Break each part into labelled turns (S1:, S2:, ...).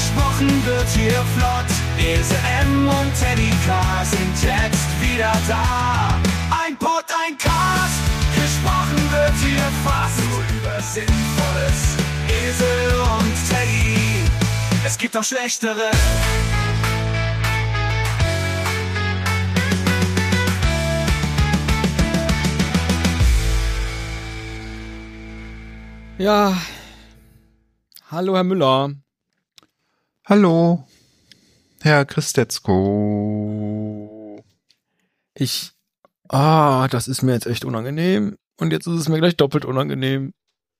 S1: Gesprochen wird hier flott. Ese M und Teddy K sind jetzt wieder da. Ein Pod, ein Cast. Gesprochen wird hier fast nur über Sinnvolles. Esel und Teddy, es gibt auch schlechtere.
S2: Ja, hallo Herr Müller.
S3: Hallo, Herr Christetzko.
S2: Das ist mir jetzt echt unangenehm. Und jetzt ist es mir gleich doppelt unangenehm.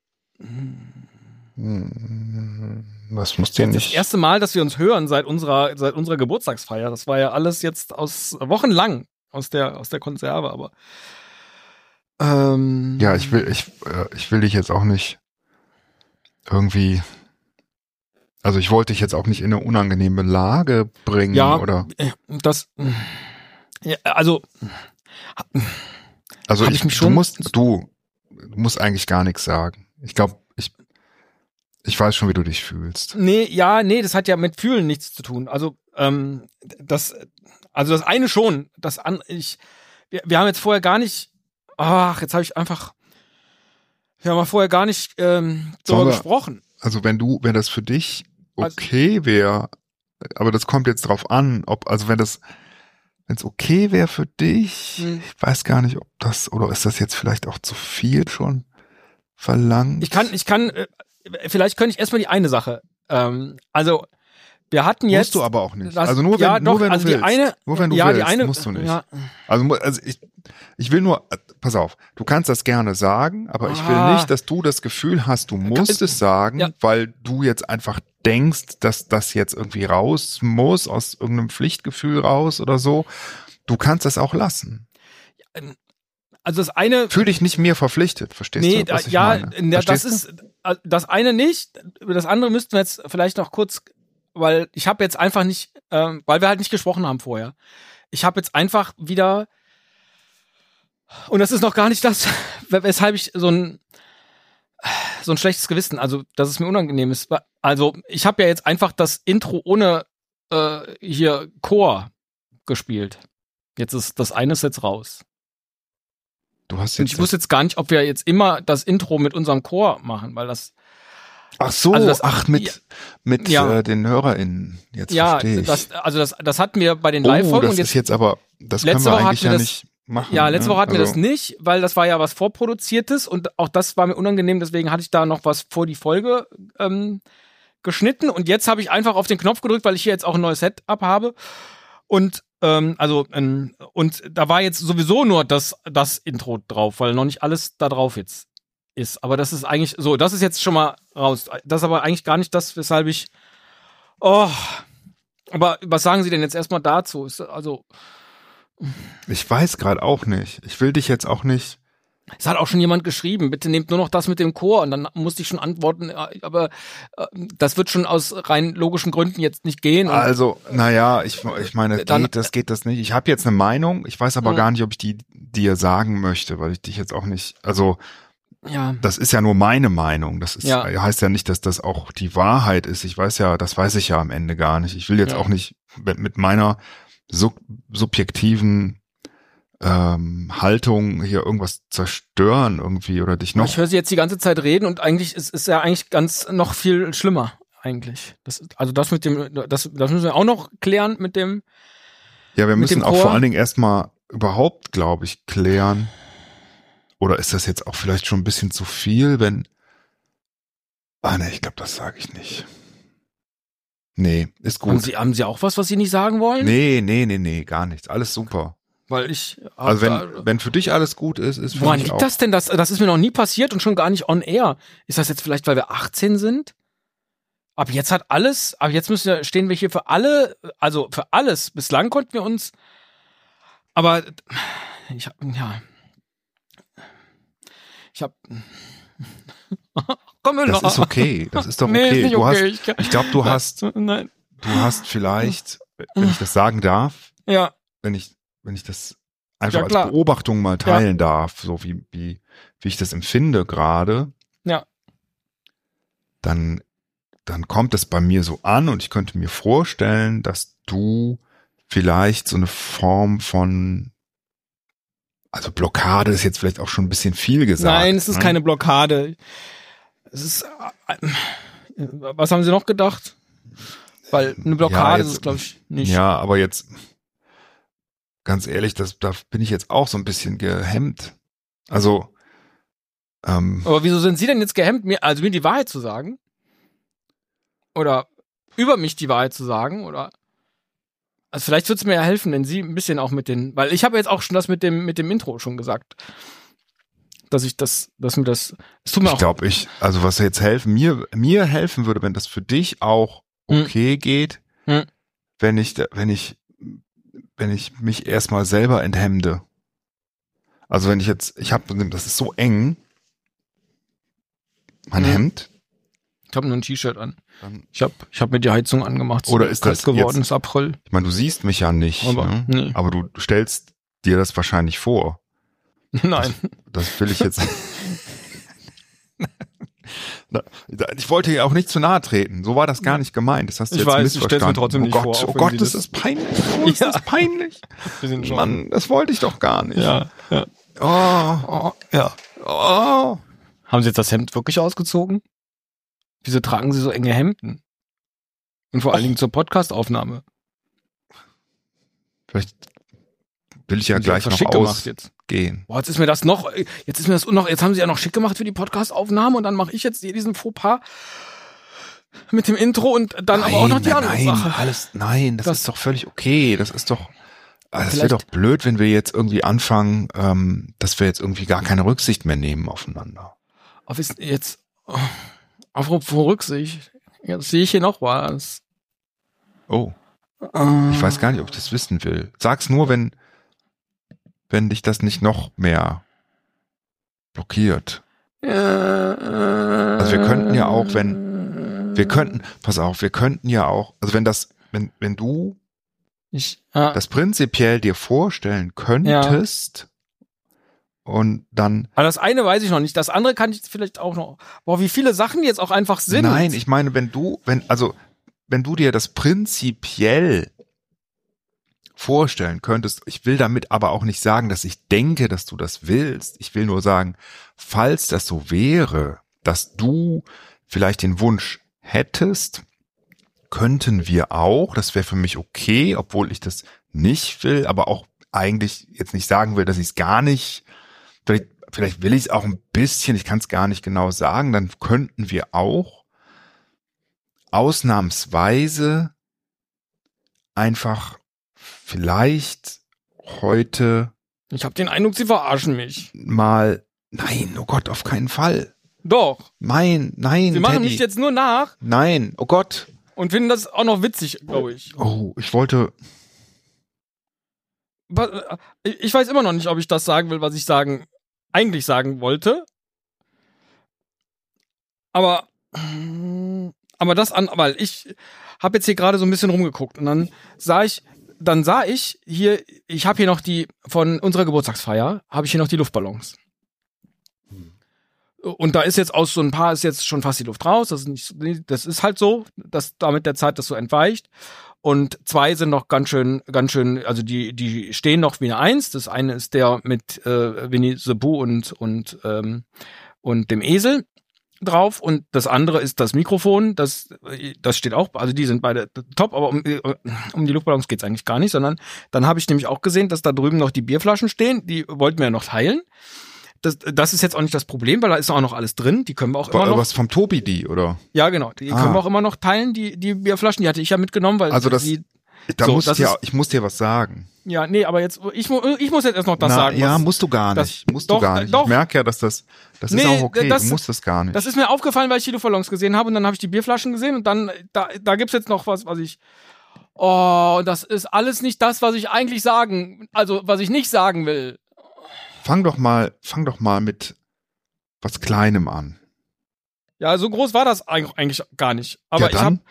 S3: Was muss denn nicht?
S2: Das erste Mal, dass wir uns hören seit unserer Geburtstagsfeier. Das war ja alles jetzt aus wochenlang aus der Konserve, aber
S3: Ja, ich will dich jetzt auch nicht irgendwie, also ich wollte dich jetzt auch nicht in eine unangenehme Lage bringen,
S2: ja,
S3: oder?
S2: Also
S3: du musst eigentlich gar nichts sagen. Ich glaube, ich weiß schon, wie du dich fühlst.
S2: Nee, das hat ja mit Fühlen nichts zu tun. Also das eine schon, wir haben jetzt vorher gar nicht, wir haben vorher gar nicht darüber gesprochen.
S3: Also wenn das für dich okay wäre, aber das kommt jetzt drauf an, wenn es okay wäre für dich, ich weiß gar nicht, ob das, oder ist das jetzt vielleicht auch zu viel schon verlangt?
S2: Vielleicht könnte ich erstmal die eine Sache, wir hatten jetzt...
S3: Musst du aber auch nicht. Nur wenn du willst, musst du nicht. Ja. Also ich will nur, pass auf, du kannst das gerne sagen, aber ich will nicht, dass du das Gefühl hast, du musst es sagen, weil du jetzt einfach denkst, dass das jetzt irgendwie raus muss, aus irgendeinem Pflichtgefühl raus oder so. Du kannst das auch lassen.
S2: Also das eine...
S3: Fühl dich nicht mir verpflichtet, verstehst du, was ich meine?
S2: Das ist, das eine nicht, das andere müssten wir jetzt vielleicht noch kurz... Weil ich habe jetzt einfach nicht, weil wir halt nicht gesprochen haben vorher. Ich habe jetzt einfach wieder, und das ist noch gar nicht das, weshalb ich so ein schlechtes Gewissen, also dass es mir unangenehm ist. Also ich habe ja jetzt einfach das Intro ohne hier Chor gespielt. Jetzt ist das eine ist jetzt raus.
S3: Du hast jetzt
S2: und ich wusste jetzt gar nicht, ob wir jetzt immer das Intro mit unserem Chor machen, weil das...
S3: Ach so, also mit den HörerInnen. Jetzt verstehe ich.
S2: Das hatten wir bei den Live-Folgen.
S3: Das ist jetzt aber, das können wir eigentlich ja nicht machen.
S2: Ja, letzte Woche hatten wir das nicht, weil das war ja was Vorproduziertes und auch das war mir unangenehm, deswegen hatte ich da noch was vor die Folge geschnitten und jetzt habe ich einfach auf den Knopf gedrückt, weil ich hier jetzt auch ein neues Setup habe und und da war jetzt sowieso nur das Intro drauf, weil noch nicht alles da drauf jetzt ist. Aber das ist eigentlich so, das ist jetzt schon mal raus. Das ist aber eigentlich gar nicht das, weshalb ich. Aber was sagen Sie denn jetzt erstmal dazu?
S3: Ich weiß gerade auch nicht. Ich will dich jetzt auch nicht.
S2: Es hat auch schon jemand geschrieben, bitte nehmt nur noch das mit dem Chor. Und dann musste ich schon antworten, aber das wird schon aus rein logischen Gründen jetzt nicht gehen.
S3: Also, naja, ich meine, geht das nicht. Ich habe jetzt eine Meinung, ich weiß aber gar nicht, ob ich die dir sagen möchte, weil ich dich jetzt auch nicht, ja. Das ist ja nur meine Meinung. Das ist, heißt ja nicht, dass das auch die Wahrheit ist. Das weiß ich ja am Ende gar nicht. Ich will jetzt auch nicht mit meiner subjektiven Haltung hier irgendwas zerstören irgendwie oder dich noch.
S2: Ich höre Sie jetzt die ganze Zeit reden und eigentlich ist ja eigentlich ganz noch viel schlimmer eigentlich. Das müssen wir auch noch klären mit dem.
S3: Ja, wir müssen auch vor allen Dingen erstmal überhaupt, glaube ich, klären. Oder ist das jetzt auch vielleicht schon ein bisschen zu viel, wenn... ich glaube, das sage ich nicht. Nee, ist gut.
S2: Haben Sie auch was Sie nicht sagen wollen?
S3: Nee, gar nichts. Alles super.
S2: Weil ich...
S3: Also wenn für dich alles gut ist für mich auch.
S2: Woran liegt das denn? Das ist mir noch nie passiert und schon gar nicht on air. Ist das jetzt vielleicht, weil wir 18 sind? Ab jetzt stehen wir hier für alle, also für alles. Bislang konnten wir uns... Aber Komm, Müller.
S3: Das ist okay. Das ist doch okay.
S2: Nee, ist nicht okay.
S3: Ich glaube, du hast vielleicht, wenn ich das sagen darf, wenn ich das einfach als Beobachtung mal teilen darf, so wie ich das empfinde gerade, dann dann kommt es bei mir so an und ich könnte mir vorstellen, dass du vielleicht so eine Form von, also Blockade ist jetzt vielleicht auch schon ein bisschen viel gesagt.
S2: Nein, es ist keine Blockade. Es ist, was haben Sie noch gedacht? Weil eine Blockade ist es, glaube ich, nicht.
S3: Ja, aber jetzt, ganz ehrlich, da bin ich jetzt auch so ein bisschen gehemmt. Also,
S2: aber wieso sind Sie denn jetzt gehemmt, mir die Wahrheit zu sagen? Oder über mich die Wahrheit zu sagen? Oder, also vielleicht würde es mir ja helfen, wenn Sie ein bisschen auch weil ich habe jetzt auch schon das mit dem Intro schon gesagt. Es tut mir auch.
S3: Ich glaube, also was jetzt mir helfen würde, wenn das für dich auch okay geht, wenn ich mich erstmal selber enthemde. Also wenn das ist so eng, mein Hemd.
S2: Ich habe nur ein T-Shirt an. Ich hab mir die Heizung angemacht.
S3: Oder ist das
S2: geworden, ist April.
S3: Ich meine, du siehst mich ja nicht, aber du stellst dir das wahrscheinlich vor.
S2: Nein.
S3: Das will ich jetzt. Ich wollte ja auch nicht zu nahe treten. So war das gar nicht gemeint. Das hast du jetzt missverstanden. Ich stell's
S2: mir trotzdem nicht vor.
S3: Oh Gott, das ist peinlich. Oh, ist das peinlich. Mann, das wollte ich doch gar nicht.
S2: Ja.
S3: Ja. Oh.
S2: Haben Sie jetzt das Hemd wirklich ausgezogen? Wieso tragen Sie so enge Hemden? Und vor allen Dingen zur Podcastaufnahme.
S3: Vielleicht will ich ja gleich noch ausgehen.
S2: Boah, jetzt haben Sie ja noch schick gemacht für die Podcastaufnahme und dann mache ich jetzt hier diesen Fauxpas mit dem Intro und dann aber auch noch die andere Sache.
S3: Das ist doch völlig okay. Das ist doch, das wäre doch blöd, wenn wir jetzt irgendwie anfangen, dass wir jetzt irgendwie gar keine Rücksicht mehr nehmen aufeinander.
S2: Apropos Rücksicht, jetzt sehe ich hier noch was.
S3: Oh. Ich weiß gar nicht, ob ich das wissen will. Sag's nur, wenn dich das nicht noch mehr blockiert. Also wir könnten ja auch, also wenn du das prinzipiell dir vorstellen könntest und dann.
S2: Aber das eine weiß ich noch nicht, das andere kann ich vielleicht auch noch. Boah, wie viele Sachen jetzt auch einfach sind.
S3: Nein, ich meine, wenn du dir das prinzipiell vorstellen könntest, ich will damit aber auch nicht sagen, dass ich denke, dass du das willst. Ich will nur sagen, falls das so wäre, dass du vielleicht den Wunsch hättest, könnten wir auch, das wäre für mich okay, obwohl ich das nicht will, aber auch eigentlich jetzt nicht sagen will, dass ich es gar nicht, vielleicht will ich es auch ein bisschen, ich kann es gar nicht genau sagen, dann könnten wir auch ausnahmsweise einfach vielleicht heute.
S2: Ich habe den Eindruck, Sie verarschen mich.
S3: Nein, oh Gott, auf keinen Fall.
S2: Doch.
S3: Nein.
S2: Sie machen mich jetzt nur nach.
S3: Nein, oh Gott.
S2: Und finden das auch noch witzig, glaube ich.
S3: Oh, ich wollte.
S2: Ich weiß immer noch nicht, ob ich das sagen will, was ich eigentlich sagen wollte. Aber weil ich habe jetzt hier gerade so ein bisschen rumgeguckt und dann sah ich hier, ich habe hier noch von unserer Geburtstagsfeier, habe ich hier noch die Luftballons. Und da ist jetzt aus so ein paar ist jetzt schon fast die Luft raus. Das ist halt so, dass da mit der Zeit das so entweicht. Und 2 sind noch ganz schön, also die stehen noch wie eine 1. Das eine ist der mit Winnie the Pooh und dem Esel drauf und das andere ist das Mikrofon, das steht auch, also die sind beide top, aber um die Luftballons geht's eigentlich gar nicht, sondern dann habe ich nämlich auch gesehen, dass da drüben noch die Bierflaschen stehen, die wollten wir ja noch teilen. Das ist jetzt auch nicht das Problem, weil da ist auch noch alles drin, die können wir auch immer noch.
S3: Was vom Tobi, die, oder?
S2: Ja, genau, die können wir auch immer noch teilen, die Bierflaschen, die hatte ich ja mitgenommen, weil
S3: also ich muss dir was sagen.
S2: Ja, nee, aber jetzt, ich muss jetzt erst noch das sagen.
S3: Ja, musst du gar nicht. Ich merke ja, dass das ist auch okay, du musst das gar nicht.
S2: Das ist mir aufgefallen, weil ich die Luftballons gesehen habe und dann habe ich die Bierflaschen gesehen und dann, da gibt's jetzt noch was ich, das ist alles nicht das, was ich eigentlich was ich nicht sagen will.
S3: Fang doch mal mit was Kleinem an.
S2: Ja, so groß war das eigentlich gar nicht. Aber ich habe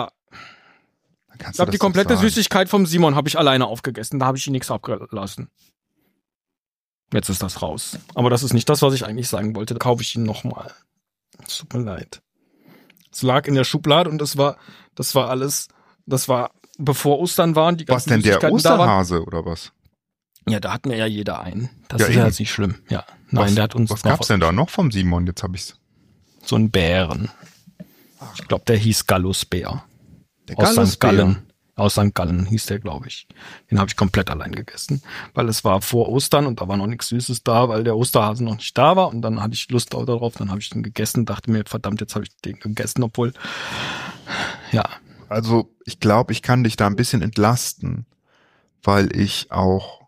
S2: die komplette Süßigkeit vom Simon habe ich alleine aufgegessen. Da habe ich ihn nichts abgelassen. Jetzt ist das raus. Aber das ist nicht das, was ich eigentlich sagen wollte. Da kaufe ich ihn nochmal. Es tut mir leid. Es lag in der Schublade und das war bevor Ostern waren. Die
S3: was denn, der Osterhase oder was?
S2: Ja, da hatten wir ja jeder einen. Das ist ja jetzt nicht schlimm. Ja, nein, der hat uns.
S3: Was gab's denn da noch vom Simon? Jetzt habe ich's.
S2: So einen Bären. Ich glaube, der hieß Gallusbär.
S3: Aus
S2: St. Gallen. Aus St. Gallen hieß der, glaube ich. Den habe ich komplett allein gegessen, weil es war vor Ostern und da war noch nichts Süßes da, weil der Osterhase noch nicht da war und dann hatte ich Lust darauf, dann habe ich den gegessen, dachte mir, verdammt, jetzt habe ich den gegessen, obwohl, ja.
S3: Also ich glaube, ich kann dich da ein bisschen entlasten, weil ich auch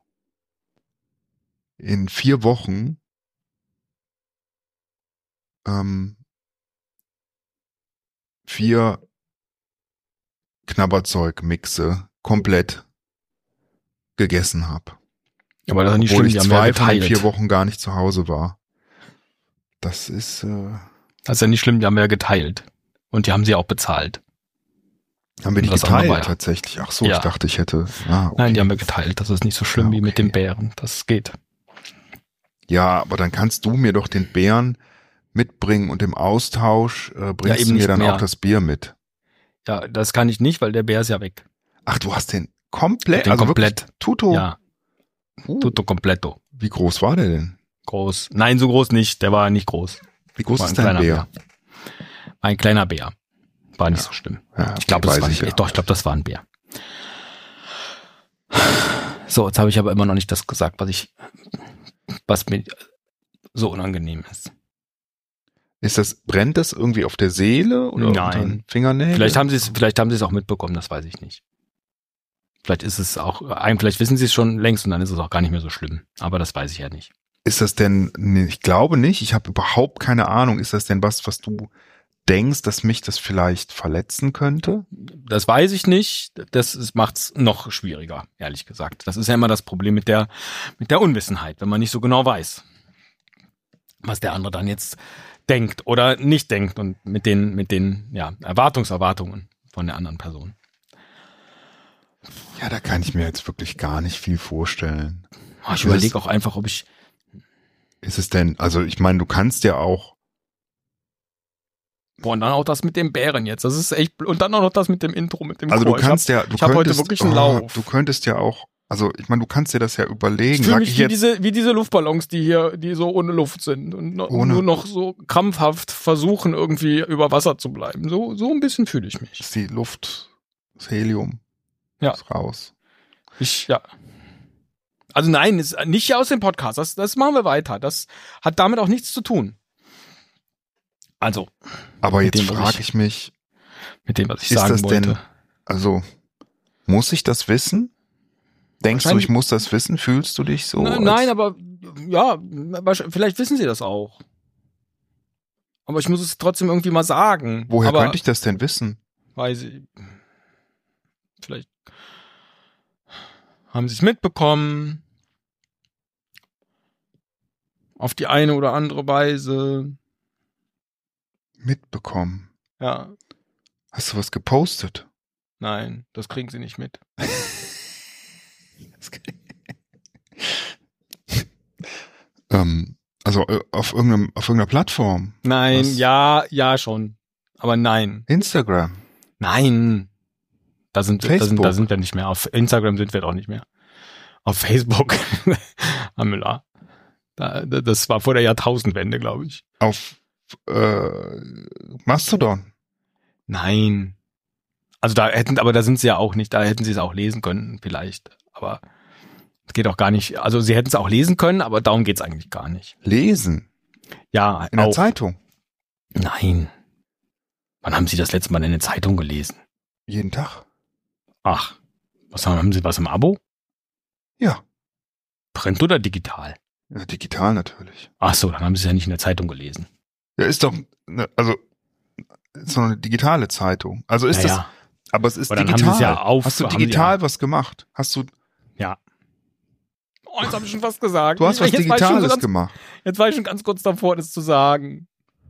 S3: in 4 Wochen 4 Knabberzeug-Mixe komplett gegessen habe.
S2: Aber das ist nicht
S3: schlimm,
S2: die haben
S3: 2 von den 4 Wochen gar nicht zu Hause war. Das ist
S2: das ist ja nicht schlimm, die haben wir ja geteilt. Und die haben sie auch bezahlt.
S3: Haben wir die geteilt tatsächlich? Ach so, ja. Ich dachte, ich hätte... okay.
S2: Nein, die haben wir geteilt. Das ist nicht so schlimm wie mit dem Bären. Das geht.
S3: Ja, aber dann kannst du mir doch den Bären mitbringen und im Austausch bringst du mir dann auch das Bier mit.
S2: Ja, das kann ich nicht, weil der Bär ist ja weg.
S3: Ach, du hast den komplett?
S2: Den komplett.
S3: Tutto?
S2: Ja. Tutto completo.
S3: Wie groß war der denn?
S2: Groß. Nein, so groß nicht. Der war nicht groß.
S3: Wie groß ist dein Bär?
S2: Ein kleiner Bär. War nicht so schlimm.
S3: Ja,
S2: ich glaube, das war nicht. Doch, ich glaube, das war ein Bär. So, jetzt habe ich aber immer noch nicht das gesagt, was mir so unangenehm ist.
S3: Brennt das irgendwie auf der Seele oder
S2: Nein.
S3: Unter den Fingernägeln?
S2: Vielleicht haben sie es auch mitbekommen, das weiß ich nicht. Vielleicht ist es auch, vielleicht wissen sie es schon längst und dann ist es auch gar nicht mehr so schlimm. Aber das weiß ich ja nicht.
S3: Ist das denn, ich glaube nicht, ich habe überhaupt keine Ahnung, ist das denn was du denkst, dass mich das vielleicht verletzen könnte?
S2: Das weiß ich nicht. Das macht's noch schwieriger, ehrlich gesagt. Das ist ja immer das Problem mit der Unwissenheit, wenn man nicht so genau weiß, was der andere dann jetzt denkt oder nicht denkt und mit den Erwartungen von der anderen Person.
S3: Ja, da kann ich mir jetzt wirklich gar nicht viel vorstellen.
S2: Ich überlege auch einfach, ob ich...
S3: Ist es denn, also ich meine, du kannst ja auch...
S2: Boah, und dann auch das mit dem Bären jetzt. Das ist echt... Und dann auch noch das mit dem Intro, mit dem
S3: Also
S2: Chor.
S3: du kannst
S2: ich habe heute wirklich einen Lauf.
S3: Du könntest ja auch... Also ich meine, du kannst dir das ja überlegen.
S2: Ich fühle mich wie diese Luftballons, die so ohne Luft sind und nur noch so krampfhaft versuchen, irgendwie über Wasser zu bleiben. So ein bisschen fühle ich mich.
S3: Ist die Luft, das Helium ist raus.
S2: Also nein, ist nicht aus dem Podcast. Das machen wir weiter. Das hat damit auch nichts zu tun. Also.
S3: Aber jetzt frage ich mich.
S2: Mit dem, was ich sagen wollte.
S3: Denn, also, muss ich das wissen? Denkst du, ich muss das wissen? Fühlst du dich so?
S2: Nein, aber ja, vielleicht wissen sie das auch. Aber ich muss es trotzdem irgendwie mal sagen.
S3: Woher könnte ich das denn wissen?
S2: Weiß ich. Vielleicht haben sie es mitbekommen. Auf die eine oder andere Weise.
S3: Mitbekommen?
S2: Ja.
S3: Hast du was gepostet?
S2: Nein, das kriegen sie nicht mit.
S3: Also auf irgendeiner Plattform?
S2: Nein, ja schon. Aber nein.
S3: Instagram?
S2: Nein. Da sind wir nicht mehr. Auf Instagram sind wir doch nicht mehr. Auf Facebook. Herr Müller. Das war vor der Jahrtausendwende, glaube ich.
S3: Auf Mastodon?
S2: Nein. Also da sind sie ja auch nicht, da hätten sie es auch lesen können, vielleicht. Aber es geht auch gar nicht. Also sie hätten es auch lesen können, aber darum geht es eigentlich gar nicht.
S3: Lesen?
S2: Ja,
S3: in der Zeitung?
S2: Nein. Wann haben Sie das letzte Mal in der Zeitung gelesen?
S3: Jeden Tag.
S2: Ach, haben Sie was im Abo?
S3: Ja.
S2: Print oder digital?
S3: Ja, digital natürlich.
S2: Ach so, dann haben Sie es ja nicht in der Zeitung gelesen.
S3: Ja, ist doch, ist doch eine digitale Zeitung. Also ist das, aber es ist digital. Hast du digital was gemacht? Hast du?
S2: Ja. Oh, jetzt habe ich schon fast gesagt.
S3: Du hast was Digitales gemacht.
S2: Jetzt war ich schon ganz kurz davor, das zu sagen.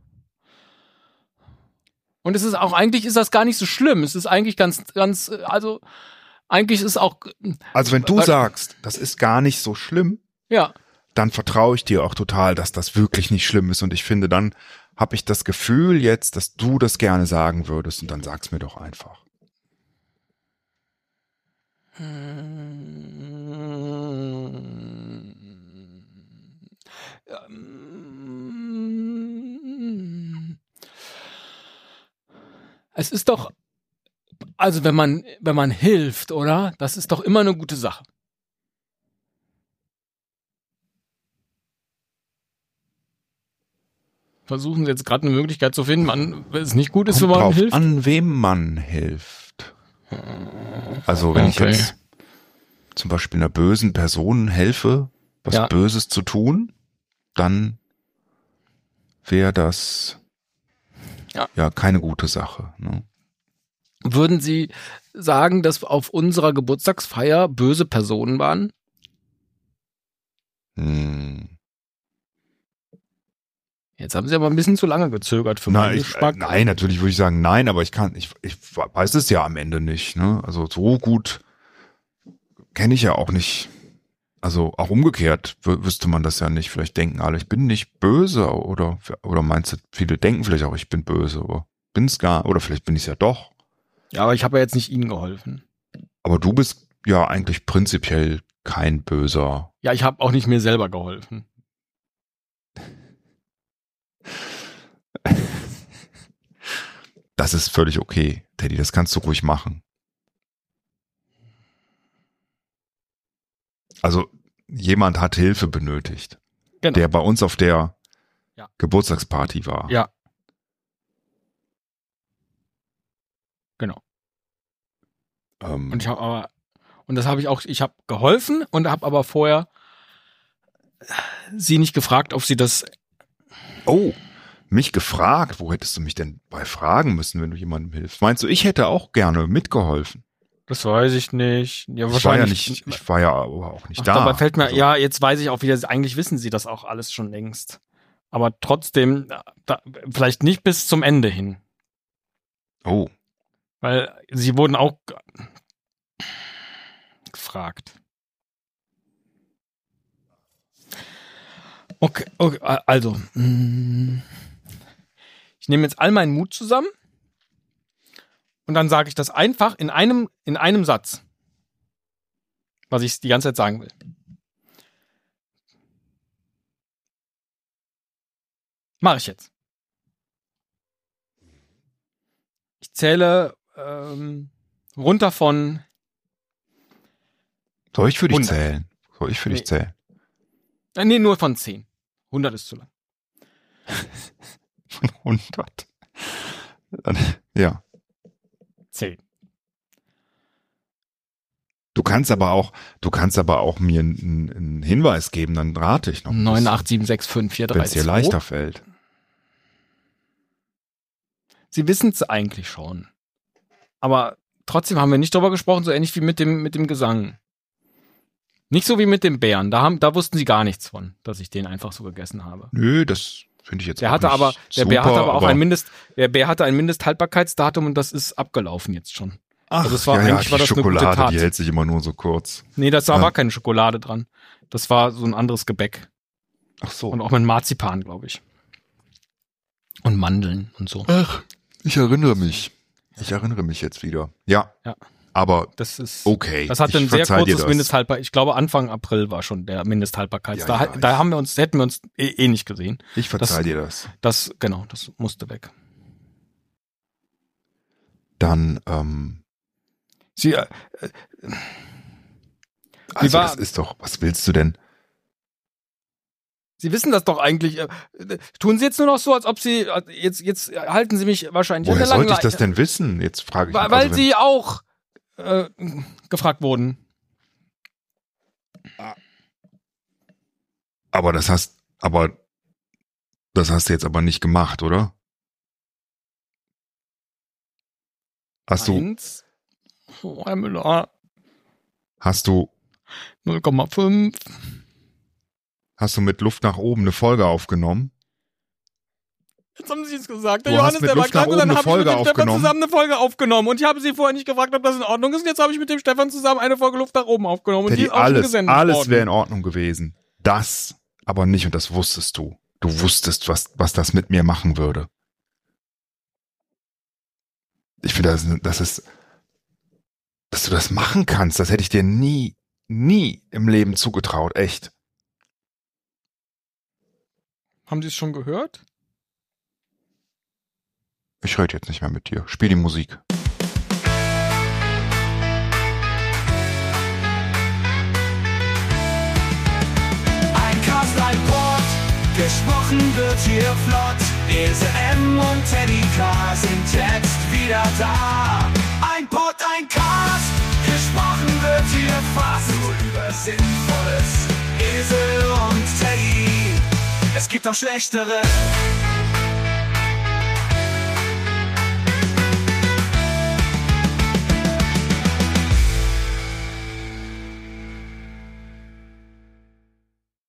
S2: Und es ist auch, eigentlich ist das gar nicht so schlimm. Es ist eigentlich also eigentlich ist auch...
S3: Also wenn du sagst, das ist gar nicht so schlimm,
S2: ja,
S3: dann vertraue ich dir auch total, dass das wirklich nicht schlimm ist. Und ich finde, dann habe ich das Gefühl jetzt, dass du das gerne sagen würdest. Und dann sag's mir doch einfach.
S2: Es ist doch, also wenn man hilft, oder? Das ist doch immer eine gute Sache. Versuchen Sie jetzt gerade eine Möglichkeit zu finden, wenn es nicht gut ist, wenn man hilft.
S3: An wem man hilft. Also wenn ich jetzt zum Beispiel einer bösen Person helfe, was Böses zu tun, dann wäre das ja keine gute Sache. Ne?
S2: Würden Sie sagen, dass auf unserer Geburtstagsfeier böse Personen waren? Jetzt haben Sie aber ein bisschen zu lange gezögert für meinen Geschmack.
S3: Nein, natürlich würde ich sagen nein, aber ich weiß es ja am Ende nicht. Ne? Also so gut kenne ich ja auch nicht. Also auch umgekehrt wüsste man das ja nicht. Vielleicht denken alle, ich bin nicht böse oder meinst du, viele denken vielleicht auch, ich bin böse, aber bin es gar, oder vielleicht bin ich es ja doch.
S2: Ja, aber ich habe ja jetzt nicht Ihnen geholfen.
S3: Aber du bist ja eigentlich prinzipiell kein Böser.
S2: Ja, ich habe auch nicht mir selber geholfen.
S3: Das ist völlig okay, Teddy, das kannst du ruhig machen. Also jemand hat Hilfe benötigt, der bei uns auf der Geburtstagsparty war.
S2: Ja. Genau. Und das habe ich auch, ich habe geholfen und habe aber vorher sie nicht gefragt, ob sie das...
S3: Oh, mich gefragt? Wo hättest du mich denn bei fragen müssen, wenn du jemandem hilfst? Meinst du, ich hätte auch gerne mitgeholfen?
S2: Das weiß ich nicht. Ja,
S3: wahrscheinlich. Ich war ja aber auch nicht da.
S2: Aber fällt mir, ja, jetzt weiß ich auch wieder, eigentlich wissen sie das auch alles schon längst. Aber trotzdem, vielleicht nicht bis zum Ende hin.
S3: Oh.
S2: Weil sie wurden auch gefragt. Okay, also. Ich nehme jetzt all meinen Mut zusammen. Und dann sage ich das einfach in einem Satz, was ich die ganze Zeit sagen will. Mache ich jetzt. Ich zähle runter von...
S3: Soll ich für dich zählen?
S2: Nee, nur von 10. 100 ist zu lang.
S3: Von 100? Ja.
S2: 10.
S3: Du kannst aber auch mir einen Hinweis geben, dann rate ich noch.
S2: 9, 8, 7, 6, 5, 4, 3, 2.
S3: Wenn es dir leichter fällt.
S2: Sie wissen es eigentlich schon. Aber trotzdem haben wir nicht drüber gesprochen, so ähnlich wie mit dem Gesang. Nicht so wie mit dem Bären. Da wussten sie gar nichts von, dass ich den einfach so gegessen habe.
S3: Nö, das finde ich jetzt
S2: der Bär hatte ein Mindesthaltbarkeitsdatum und das ist abgelaufen jetzt schon.
S3: Ach,
S2: also eigentlich war das
S3: Schokolade,
S2: eine gute Tat.
S3: Die hält sich immer nur so kurz.
S2: Nee, war keine Schokolade dran. Das war so ein anderes Gebäck.
S3: Ach so.
S2: Und auch mit Marzipan, glaube ich. Und Mandeln und so.
S3: Ach, ich erinnere mich. Jetzt wieder. Ja. Aber
S2: das ist
S3: okay.
S2: Das hat ein sehr kurzes Mindesthaltbarkeit. Ich glaube, Anfang April war schon der Mindesthaltbarkeits. Da hätten wir uns eh nicht gesehen.
S3: Ich verzeih dir das.
S2: Das musste weg.
S3: Dann, das ist doch, was willst du denn?
S2: Sie wissen das doch eigentlich. Tun Sie jetzt nur noch so, als ob Sie, jetzt halten Sie mich wahrscheinlich.
S3: Woher sollte ich das denn wissen? Jetzt frage ich mich.
S2: Weil Sie auch gefragt wurden.
S3: Aber das hast du jetzt aber nicht gemacht, oder? Hast du?
S2: Oh, Herr Müller.
S3: Hast du?
S2: 0,5.
S3: Hast du mit Luft nach oben eine Folge aufgenommen?
S2: Jetzt haben Sie es gesagt. Der Johannes, der war krank und dann habe ich mit dem Stefan zusammen eine Folge aufgenommen. Und ich habe Sie vorher nicht gefragt, ob das in Ordnung ist. Und jetzt habe ich mit dem Stefan zusammen eine Folge Luft nach oben aufgenommen. Und die ist auch schon gesendet worden.
S3: Alles wäre in Ordnung gewesen. Das aber nicht, und das wusstest du. Du wusstest, was das mit mir machen würde. Ich finde, dass du das machen kannst, das hätte ich dir nie im Leben zugetraut, echt.
S2: Haben Sie es schon gehört?
S3: Ich rede jetzt nicht mehr mit dir. Spiel die Musik.
S1: Ein Cast, ein Pod, gesprochen wird hier flott. Ese M und Teddy K sind jetzt wieder da. Ein Pod, ein Cast, gesprochen wird hier fast nur über Sinnvolles. Esel und Teddy, es gibt auch schlechtere.